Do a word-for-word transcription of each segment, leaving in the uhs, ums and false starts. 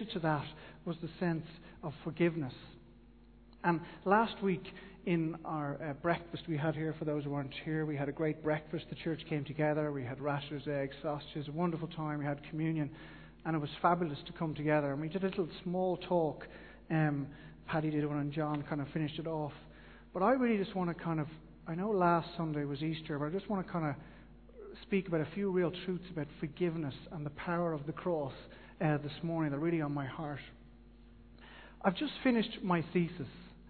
to that was the sense of forgiveness. And last week in our uh, breakfast we had here, for those who weren't here, we had a great breakfast. The church came together. We had rashers, eggs, sausages, a wonderful time. We had communion, and it was fabulous to come together. And we did a little small talk. Um, Paddy did one, and John kind of finished it off. But I really just want to kind of, I know last Sunday was Easter, but I just want to kind of speak about a few real truths about forgiveness and the power of the cross uh, this morning. They're really on my heart. I've just finished my thesis.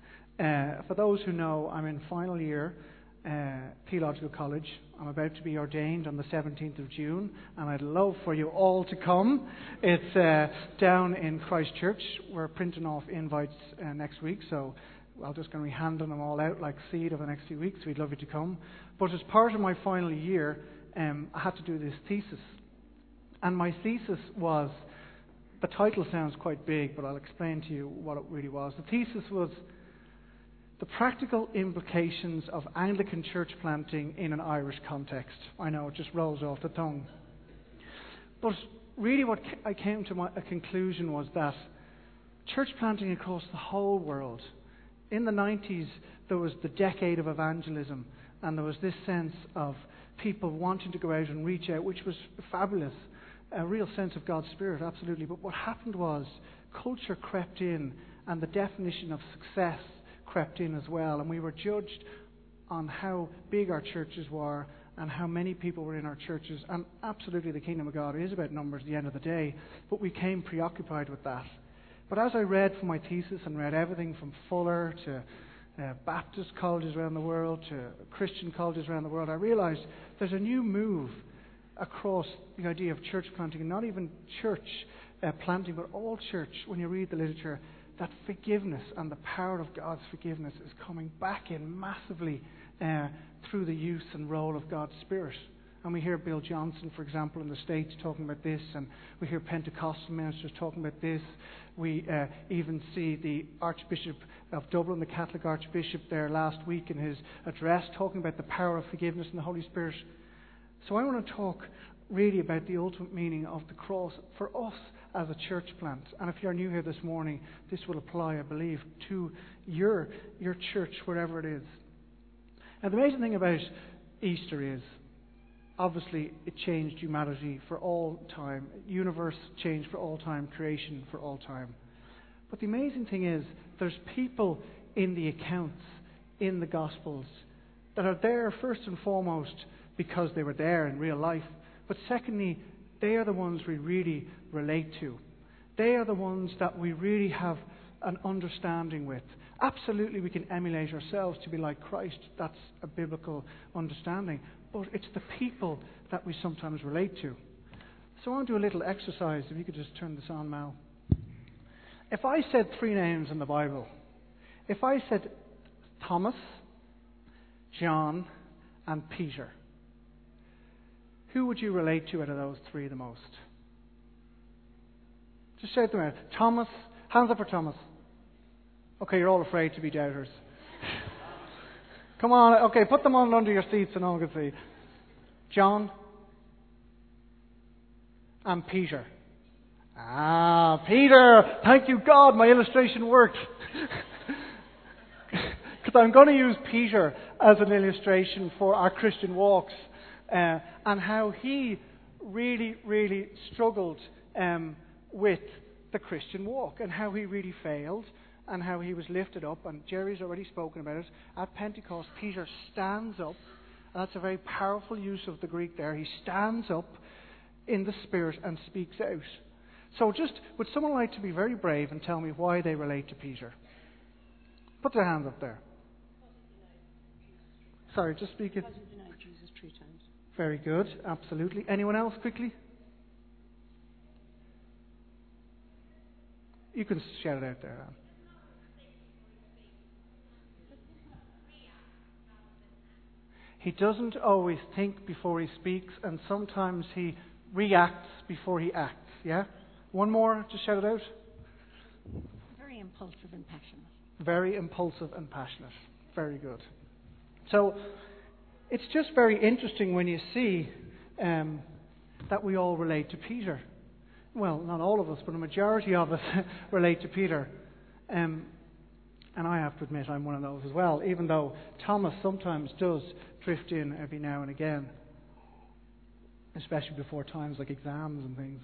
Uh, for those who know, I'm in final year, uh, Theological College. I'm about to be ordained on the seventeenth of June, and I'd love for you all to come. It's uh, down in Christchurch. We're printing off invites uh, next week, so I'm just going to be handing them all out like seed over the next few weeks. We'd love you to come. But as part of my final year, um, I had to do this thesis. And my thesis was, the title sounds quite big, but I'll explain to you what it really was. The thesis was the practical implications of Anglican church planting in an Irish context. I know, it just rolls off the tongue. But really what I came to my, a conclusion was that church planting across the whole world, in the nineties there was the decade of evangelism, and there was this sense of people wanting to go out and reach out, which was fabulous, a real sense of God's Spirit, absolutely. But what happened was culture crept in, and the definition of success crept in as well, and we were judged on how big our churches were and how many people were in our churches. And absolutely the kingdom of God is about numbers at the end of the day, but we came preoccupied with that. But as I read for my thesis and read everything from Fuller to uh, Baptist colleges around the world to Christian colleges around the world, I realized there's a new move across the idea of church planting, and not even church uh, planting, but all church. When you read the literature, that forgiveness and the power of God's forgiveness is coming back in massively uh, through the use and role of God's Spirit. And we hear Bill Johnson, for example, in the States talking about this, and we hear Pentecostal ministers talking about this. We uh, even see the Archbishop of Dublin, the Catholic Archbishop, there last week in his address talking about the power of forgiveness and the Holy Spirit. So I want to talk really about the ultimate meaning of the cross for us as a church plant. And if you're new here this morning, this will apply, I believe, to your your church, wherever it is. And the amazing thing about Easter is, obviously, it changed humanity for all time. Universe changed for all time. Creation for all time. But the amazing thing is, there's people in the accounts, in the Gospels, that are there first and foremost because they were there in real life. But secondly, they are the ones we really relate to. They are the ones that we really have an understanding with. Absolutely, we can emulate ourselves to be like Christ. That's a biblical understanding. But it's the people that we sometimes relate to. So I want to do a little exercise. If you could just turn this on, Mal. If I said three names in the Bible, if I said Thomas, John, and Peter, who would you relate to out of those three the most? Just shout them out. Thomas. Hands up for Thomas. Okay, you're all afraid to be doubters. Come on. Okay, put them on under your seats and all can see. John. And Peter. Ah, Peter. Thank you, God. My illustration worked. Because I'm going to use Peter as an illustration for our Christian walks. Uh, and how he really, really struggled um, with the Christian walk, and how he really failed, and how he was lifted up. And Jerry's already spoken about it. At Pentecost, Peter stands up. That's a very powerful use of the Greek there. He stands up in the Spirit and speaks out. So just, would someone like to be very brave and tell me why they relate to Peter? Put their hand up there. Sorry, just speak it. Very good, absolutely. Anyone else, quickly? You can shout it out there, Anne. He doesn't always think before he speaks, and sometimes he reacts before he acts, yeah? One more, just shout it out. Very impulsive and passionate. Very impulsive and passionate. Very good. So, it's just very interesting when you see um, that we all relate to Peter. well, not all of us, but a majority of us relate to Peter. Um, and I have to admit I'm one of those as well, even though Thomas sometimes does drift in every now and again, especially before times like exams and things.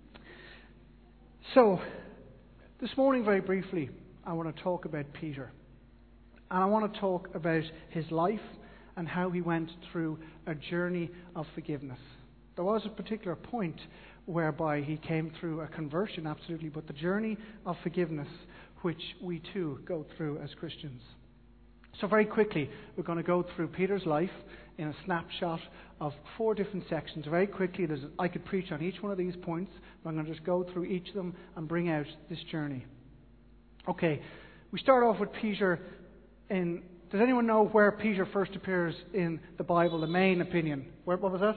So, this morning, very briefly, I want to talk about Peter. And I want to talk about his life and how he went through a journey of forgiveness. There was a particular point whereby he came through a conversion, absolutely, but the journey of forgiveness, which we too go through as Christians. So very quickly, we're going to go through Peter's life in a snapshot of four different sections. Very quickly, there's, I could preach on each one of these points, but I'm going to just go through each of them and bring out this journey. Okay, we start off with Peter in... Does anyone know where Peter first appears in the Bible, the main opinion? Where, what was that?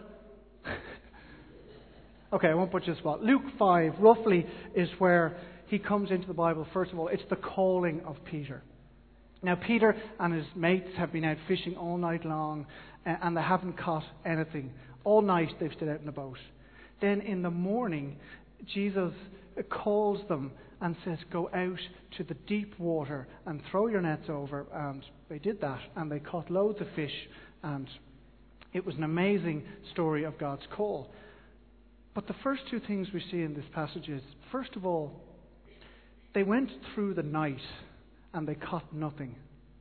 Okay, I won't put you on the spot. Luke five, roughly, is where he comes into the Bible. First of all, it's the calling of Peter. Now, Peter and his mates have been out fishing all night long, and they haven't caught anything. All night they've stayed out in the boat. Then in the morning, Jesus calls them and says, go out to the deep water and throw your nets over. And they did that, and they caught loads of fish, and it was an amazing story of God's call. But the first two things we see in this passage is, first of all, they went through the night and they caught nothing.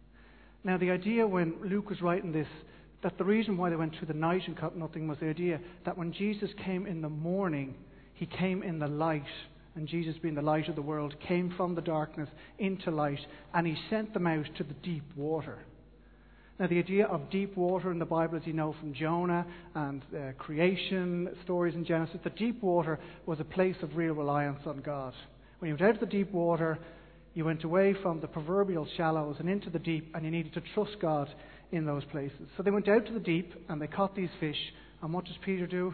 Now, the idea when Luke was writing this, that the reason why they went through the night and caught nothing was the idea that when Jesus came in the morning, he came in the light. And Jesus, being the light of the world, came from the darkness into light, and he sent them out to the deep water. Now, the idea of deep water in the Bible, as you know from Jonah and uh, creation stories in Genesis, the deep water was a place of real reliance on God. When you went out to the deep water, you went away from the proverbial shallows and into the deep, and you needed to trust God in those places. So they went out to the deep, and they caught these fish. And what does Peter do?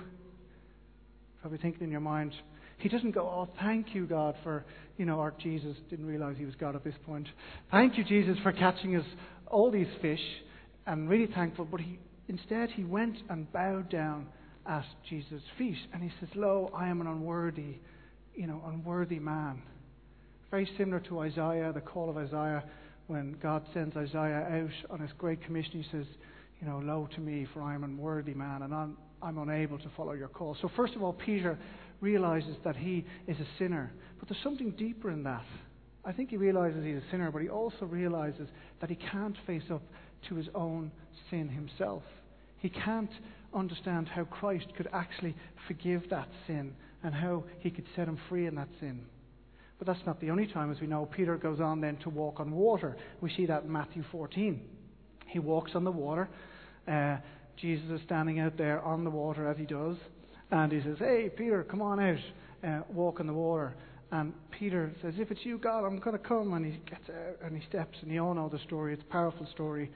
Probably thinking in your mind, he doesn't go, oh, thank you, God, for, you know, or Jesus didn't realize he was God at this point. Thank you, Jesus, for catching us all these fish. I'm really thankful. But he instead, he went and bowed down at Jesus' feet. And he says, lo, I am an unworthy, you know, unworthy man. Very similar to Isaiah, the call of Isaiah, when God sends Isaiah out on his great commission. He says, you know, lo to me, for I am an unworthy man, and I'm, I'm unable to follow your call. So first of all, Peter realizes that he is a sinner. But there's something deeper in that. I think he realizes he's a sinner, but he also realizes that he can't face up to his own sin himself. He can't understand how Christ could actually forgive that sin and how he could set him free in that sin. But that's not the only time. As we know, Peter goes on then to walk on water. We see that in Matthew fourteen. He walks on the water. Uh, Jesus is standing out there on the water as he does. And he says, hey, Peter, come on out, uh, walk on the water. And Peter says, if it's you, God, I'm going to come. And he gets out and he steps. And you all know the story. It's a powerful story.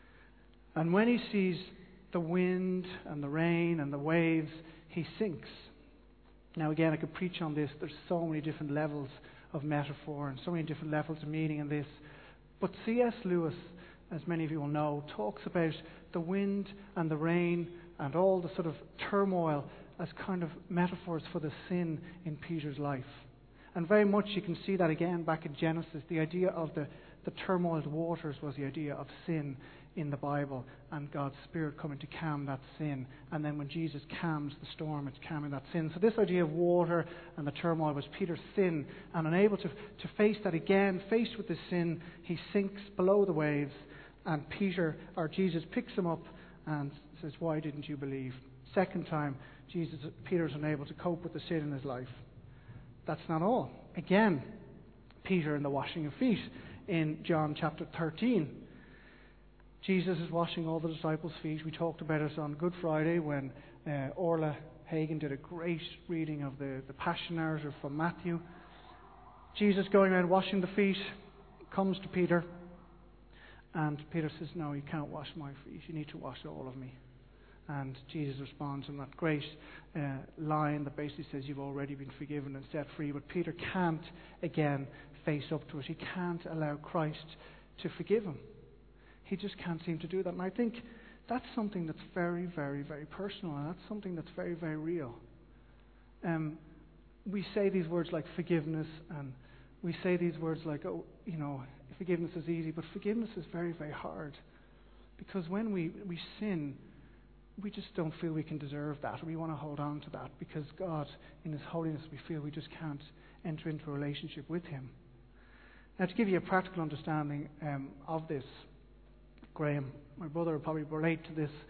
And when he sees the wind and the rain and the waves, he sinks. Now, again, I could preach on this. There's so many different levels of metaphor and so many different levels of meaning in this. But C S Lewis, as many of you will know, talks about the wind and the rain and all the sort of turmoil as kind of metaphors for the sin in Peter's life. And very much you can see that again back in Genesis. The idea of the, the turmoiled waters was the idea of sin in the Bible, and God's Spirit coming to calm that sin. And then when Jesus calms the storm, it's calming that sin. So this idea of water and the turmoil was Peter's sin, and unable to, to face that again, faced with the sin, he sinks below the waves, and Peter, or Jesus, picks him up and says, why didn't you believe? Second time, Jesus, Peter's unable to cope with the sin in his life. That's not all. Again, Peter in the washing of feet in John chapter thirteen. Jesus is washing all the disciples' feet. We talked about it on Good Friday when uh, Orla Hagen did a great reading of the, the Passion narrative from Matthew. Jesus going around washing the feet, comes to Peter, and Peter says, no, you can't wash my feet. You need to wash all of me. And Jesus responds in that great uh, line that basically says, you've already been forgiven and set free. But Peter can't, again, face up to it. He can't allow Christ to forgive him. He just can't seem to do that. And I think that's something that's very, very, very personal. And that's something that's very, very real. Um, we say these words like forgiveness, and we say these words like, oh, you know, forgiveness is easy, but forgiveness is very, very hard. Because when we, we sin, we just don't feel we can deserve that. We want to hold on to that because God, in His holiness, we feel we just can't enter into a relationship with Him. Now, to give you a practical understanding um, of this, Graham, my brother will probably relate to this.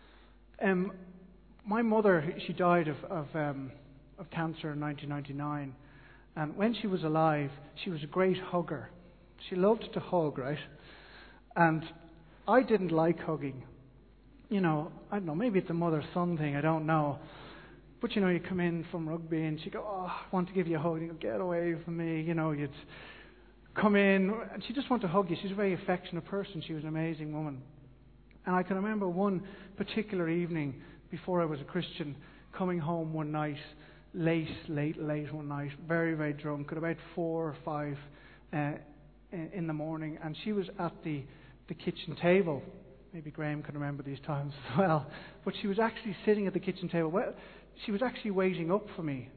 Um, my mother, she died of of, um, of cancer in nineteen ninety-nine, and when she was alive, she was a great hugger. She loved to hug, right? And I didn't like hugging. You know, I don't know, maybe it's a mother-son thing, I don't know. But, you know, you come in from rugby and she'd go, oh, I want to give you a hug. And you go, get away from me. You know, you'd come in and she just wanted to hug you. She's a very affectionate person. She was an amazing woman. And I can remember one particular evening before I was a Christian, coming home one night, late, late, late one night, very, very drunk, at about four or five uh, in the morning. And she was at the, the kitchen table. Maybe Graham can remember these times as well. But she was actually sitting at the kitchen table. Well, she was actually waiting up for me.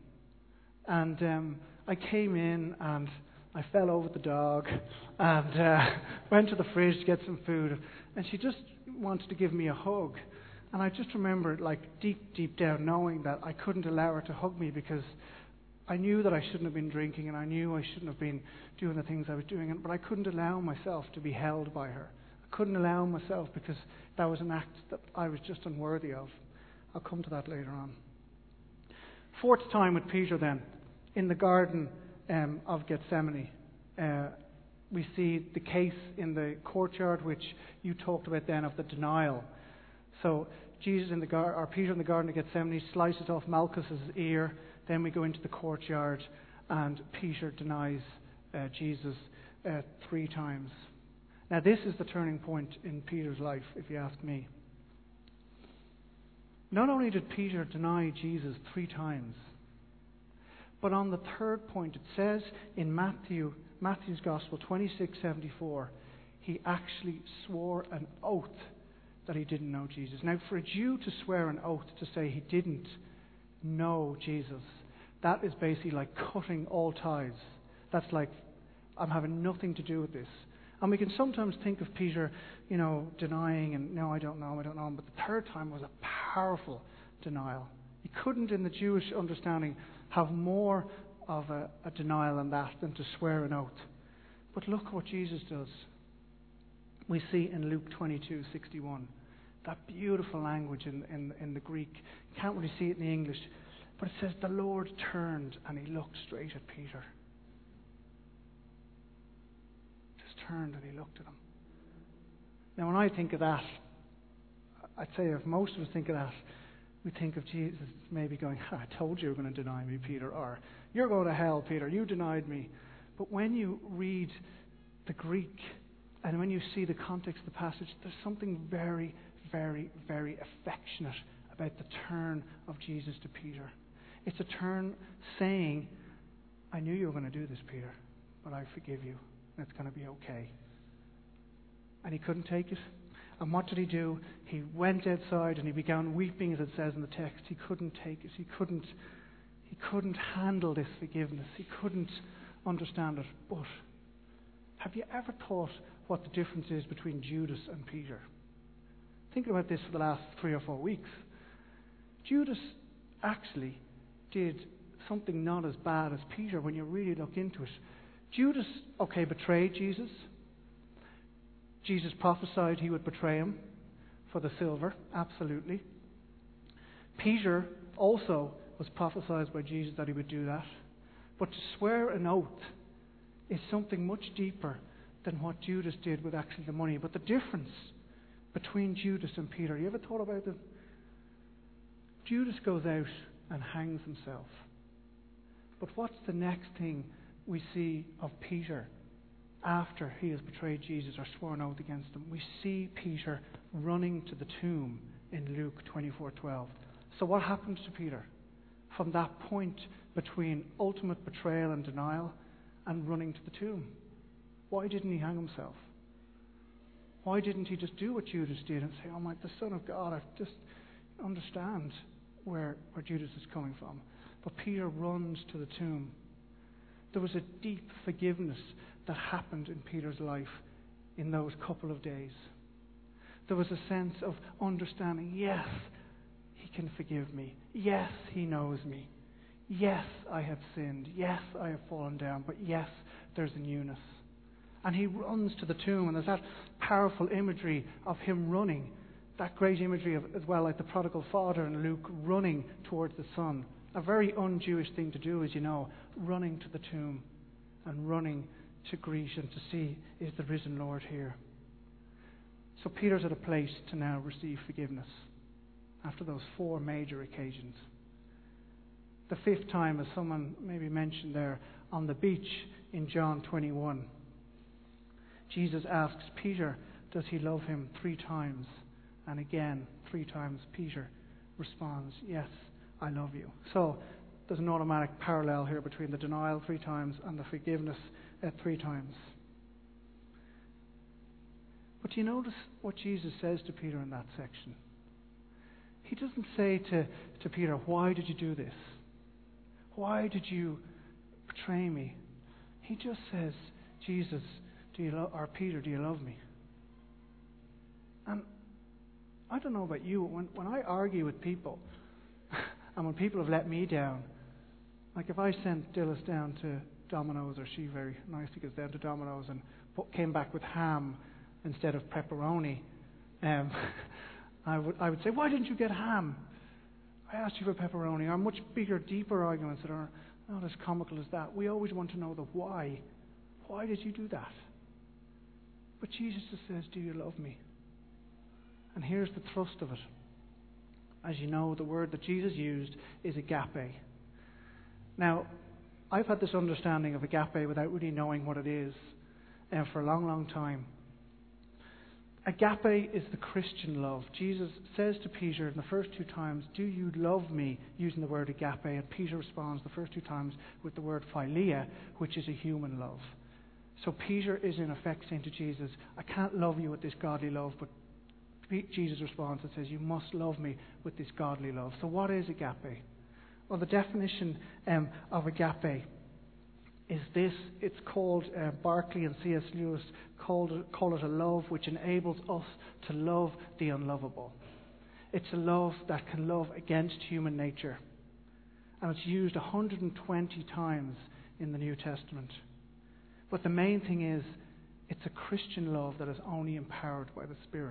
And um, I came in and I fell over the dog and uh, went to the fridge to get some food. And she just wanted to give me a hug. And I just remembered, like, deep, deep down, knowing that I couldn't allow her to hug me because I knew that I shouldn't have been drinking and I knew I shouldn't have been doing the things I was doing. But I couldn't allow myself to be held by her. I couldn't allow myself because that was an act that I was just unworthy of. I'll come to that later on. Fourth time with Peter then, in the Garden um, of Gethsemane. Uh, we see the case in the courtyard which you talked about then of the denial. So Jesus in the gar- or Peter in the Garden of Gethsemane slices off Malchus's ear. Then we go into the courtyard and Peter denies uh, Jesus uh, three times. Now, this is the turning point in Peter's life, if you ask me. Not only did Peter deny Jesus three times, but on the third point, it says in Matthew, Matthew's Gospel twenty-six seventy-four, he actually swore an oath that he didn't know Jesus. Now, for a Jew to swear an oath to say he didn't know Jesus, that is basically like cutting all ties. That's like, I'm having nothing to do with this. And we can sometimes think of Peter, you know, denying and, no, I don't know, I don't know. But the third time was a powerful denial. He couldn't, in the Jewish understanding, have more of a, a denial than that than to swear an oath. But look what Jesus does. We see in Luke twenty-two sixty-one, that beautiful language in, in, in the Greek. You can't really see it in the English. But it says, the Lord turned and he looked straight at Peter. Turned and he looked at him. Now, when I think of that, I'd say if most of us think of that, we think of Jesus maybe going, I told you you were going to deny me, Peter, or you're going to hell, Peter, you denied me. But when you read the Greek and when you see the context of the passage, there's something very, very, very affectionate about the turn of Jesus to Peter. It's a turn saying, I knew you were going to do this, Peter, but I forgive you. It's going to be okay. And he couldn't take it. And what did he do? He went outside and he began weeping, as it says in the text. He couldn't take it. He couldn't, he couldn't handle this forgiveness. He couldn't understand it. But have you ever thought what the difference is between Judas and Peter? Think about this for the last three or four weeks. Judas actually did something not as bad as Peter when you really look into it. Judas, okay, betrayed Jesus. Jesus prophesied he would betray him for the silver, absolutely. Peter also was prophesied by Jesus that he would do that. But to swear an oath is something much deeper than what Judas did with actually the money. But the difference between Judas and Peter, you ever thought about it? Judas goes out and hangs himself. But what's the next thing we see of Peter after he has betrayed Jesus or sworn oath against him? We see Peter running to the tomb in Luke twenty-four twelve. So what happens to Peter from that point between ultimate betrayal and denial and running to the tomb? Why didn't he hang himself? Why didn't he just do what Judas did and say, oh my, the Son of God, I just understand where, where Judas is coming from. But Peter runs to the tomb. There was a deep forgiveness that happened in Peter's life in those couple of days. There was a sense of understanding, yes, he can forgive me. Yes, he knows me. Yes, I have sinned. Yes, I have fallen down. But yes, there's a newness. And he runs to the tomb, and there's that powerful imagery of him running. That great imagery of, as well, like the prodigal father and Luke running towards the son. A very un-Jewish thing to do, as you know, running to the tomb and running to greet and to see, is the risen Lord here? So Peter's at a place to now receive forgiveness after those four major occasions. The fifth time, as someone maybe mentioned there, on the beach in John twenty-one, Jesus asks Peter, does he love him three times? And again, three times Peter responds, yes, I love you. So there's an automatic parallel here between the denial three times and the forgiveness at three times. But do you notice what Jesus says to Peter in that section? He doesn't say to, to Peter, why did you do this? Why did you betray me? He just says, Jesus, do you lo- or Peter, do you love me? And I don't know about you, when, when I argue with people, and when people have let me down, like if I sent Dillis down to Domino's, or she very nicely goes down to Domino's and put, came back with ham instead of pepperoni, um, I would I would say, why didn't you get ham? I asked you for pepperoni. Or much bigger, deeper arguments that are not as comical as that. We always want to know the why. Why did you do that? But Jesus just says, do you love me? And here's the thrust of it. As you know, the word that Jesus used is agape. Now, I've had this understanding of agape without really knowing what it is uh, for a long, long time. Agape is the Christian love. Jesus says to Peter in the first two times, do you love me, using the word agape? And Peter responds the first two times with the word philia, which is a human love. So Peter is in effect saying to Jesus, I can't love you with this godly love, but Jesus responds and says, you must love me with this godly love. So what is agape? Well, the definition um, of agape is this. It's called, uh, Barclay and C S Lewis called it, call it a love which enables us to love the unlovable. It's a love that can love against human nature. And it's used one hundred twenty times in the New Testament. But the main thing is, it's a Christian love that is only empowered by the Spirit.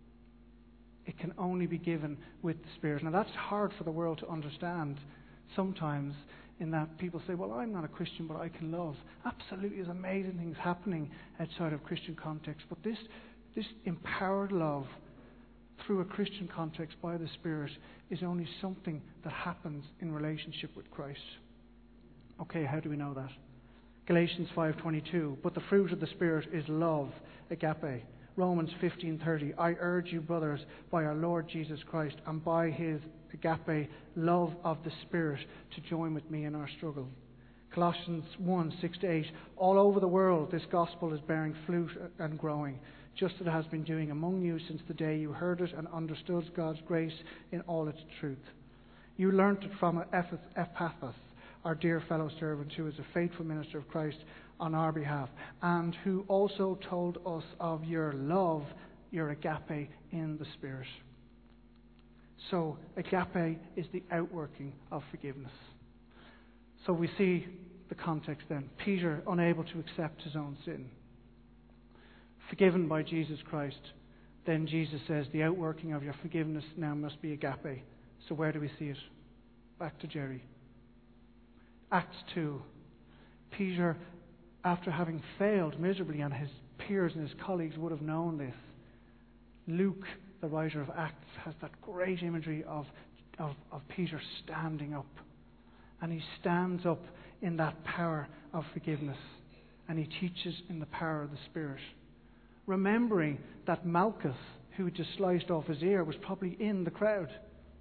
It can only be given with the Spirit. Now that's hard for the world to understand sometimes, in that people say, well, I'm not a Christian, but I can love. Absolutely, there's amazing things happening outside of Christian context. But this, this empowered love through a Christian context by the Spirit is only something that happens in relationship with Christ. Okay, how do we know that? Galatians five twenty-two, but the fruit of the Spirit is love, agape. Romans fifteen thirty, I urge you, brothers, by our Lord Jesus Christ and by his agape love of the Spirit, to join with me in our struggle. Colossians one six to eight, all over the world this gospel is bearing fruit and growing, just as it has been doing among you since the day you heard it and understood God's grace in all its truth. You learnt it from Epaphras, our dear fellow servant, who is a faithful minister of Christ on our behalf, and who also told us of your love, your agape in the Spirit. So, agape is the outworking of forgiveness. So we see the context then. Peter, unable to accept his own sin, forgiven by Jesus Christ. Then Jesus says, the outworking of your forgiveness now must be agape. So where do we see it? Back to Jerry. Acts two. Peter, after having failed miserably, and his peers and his colleagues would have known this, Luke, the writer of Acts, has that great imagery of, of, of Peter standing up. And he stands up in that power of forgiveness. And he teaches in the power of the Spirit. Remembering that Malchus, who had just sliced off his ear, was probably in the crowd.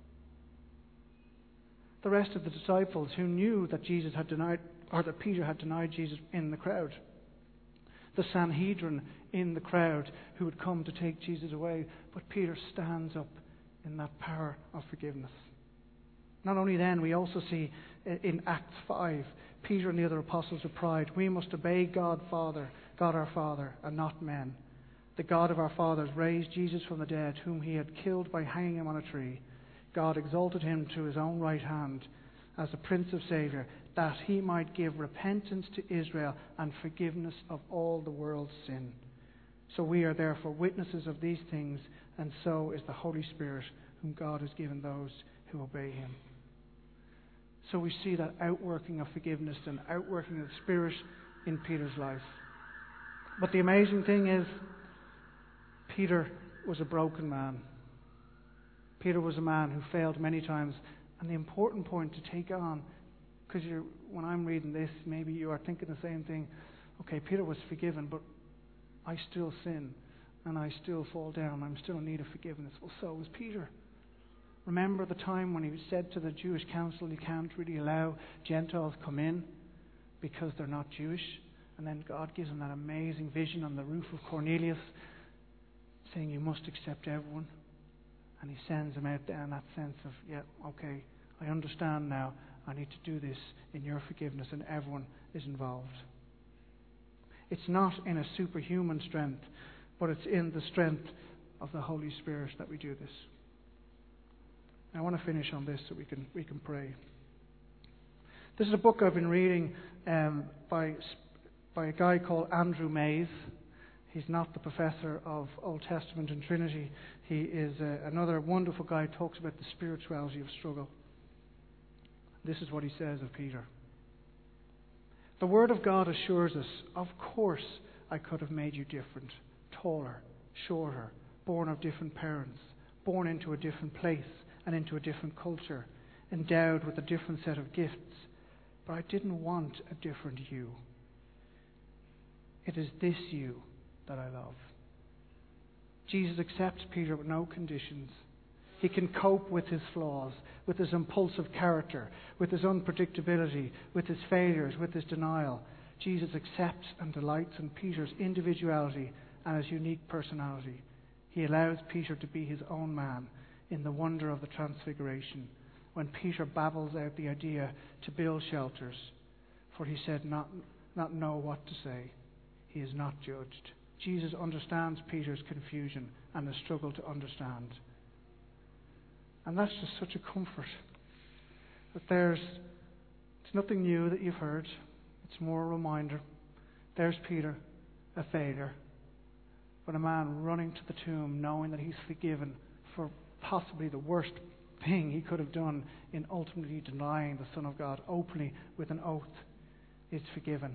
The rest of the disciples who knew that Jesus had denied, or that Peter had denied Jesus, in the crowd. The Sanhedrin in the crowd who had come to take Jesus away. But Peter stands up in that power of forgiveness. Not only then, we also see in Acts five, Peter and the other apostles replied, "We must obey God Father, God our Father, and not men. The God of our fathers raised Jesus from the dead, whom he had killed by hanging him on a tree. God exalted him to his own right hand as the Prince of Saviour, that he might give repentance to Israel and forgiveness of all the world's sin. So we are therefore witnesses of these things, and so is the Holy Spirit, whom God has given those who obey him." So we see that outworking of forgiveness and outworking of the Spirit in Peter's life. But the amazing thing is, Peter was a broken man. Peter was a man who failed many times. And the important point to take on, because you're, when I'm reading this, maybe you are thinking the same thing. Okay, Peter was forgiven, but I still sin, and I still fall down. I'm still in need of forgiveness. Well, so was Peter. Remember the time when he said to the Jewish council, "You can't really allow Gentiles come in because they're not Jewish." And then God gives him that amazing vision on the roof of Cornelius, saying, "You must accept everyone." And he sends him out there in that sense of, yeah, okay, I understand now. I need to do this in your forgiveness, and everyone is involved. It's not in a superhuman strength, but it's in the strength of the Holy Spirit that we do this. I want to finish on this so we can we can pray. This is a book I've been reading um, by by a guy called Andrew Mays. He's not the professor of Old Testament and Trinity. He is uh, another wonderful guy who talks about the spirituality of struggle. This is what he says of Peter. "The Word of God assures us, of course I could have made you different, taller, shorter, born of different parents, born into a different place and into a different culture, endowed with a different set of gifts. But I didn't want a different you. It is this you that I love." Jesus accepts Peter with no conditions. He can cope with his flaws, with his impulsive character, with his unpredictability, with his failures, with his denial. Jesus accepts and delights in Peter's individuality and his unique personality. He allows Peter to be his own man in the wonder of the Transfiguration, when Peter babbles out the idea to build shelters, for he said not, not know what to say. He is not judged. Jesus understands Peter's confusion and the struggle to understand. And that's just such a comfort. That there's it's nothing new that you've heard. It's more a reminder. There's Peter, a failure, but a man running to the tomb knowing that he's forgiven for possibly the worst thing he could have done in ultimately denying the Son of God openly with an oath. Is forgiven.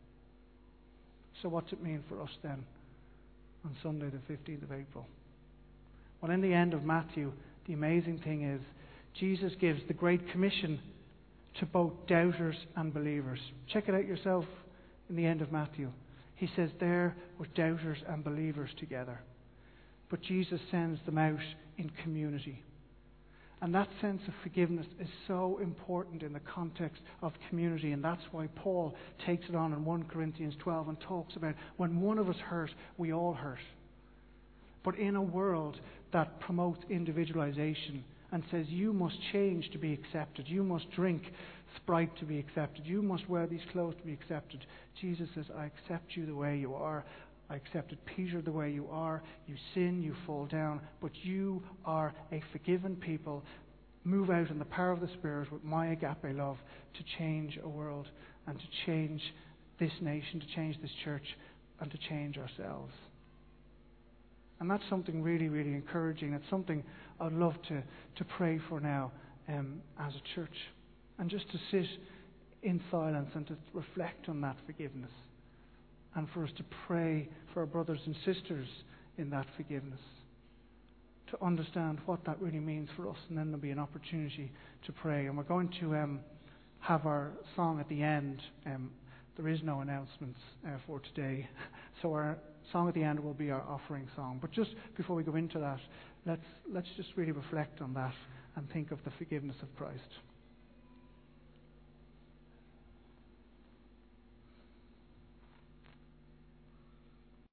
So what's it mean for us then on Sunday the fifteenth of April? Well, in the end of Matthew, the amazing thing is Jesus gives the Great Commission to both doubters and believers. Check it out yourself in the end of Matthew. He says there were doubters and believers together. But Jesus sends them out in community. And that sense of forgiveness is so important in the context of community, and that's why Paul takes it on in First Corinthians twelve and talks about when one of us hurt, we all hurt. But in a world that promotes individualization and says you must change to be accepted, you must drink Sprite to be accepted, you must wear these clothes to be accepted, Jesus says, I accept you the way you are. I accepted Peter the way you are. You sin, you fall down, but you are a forgiven people. Move out in the power of the Spirit with my agape love to change a world and to change this nation, to change this church, and to change ourselves. And that's something really, really encouraging. It's something I'd love to, to pray for now um, as a church. And just to sit in silence and to reflect on that forgiveness. And for us to pray for our brothers and sisters in that forgiveness. To understand what that really means for us. And then there'll be an opportunity to pray. And we're going to um, have our song at the end. Um, there is no announcements uh, for today. So our song at the end will be our offering song. But just before we go into that, let's let's just really reflect on that and think of the forgiveness of Christ.